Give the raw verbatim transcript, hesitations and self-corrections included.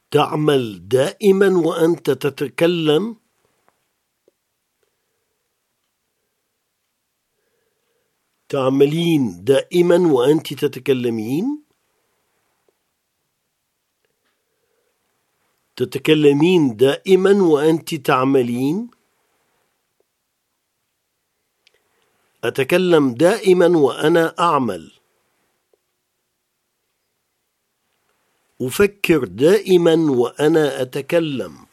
تعمل دائما وأنت تتكلم. تعملين دائما وأنت تتكلمين. تتكلمين دائما وأنت تعملين. أتكلم دائما وأنا أعمل. أفكر دائما وأنا أتكلم.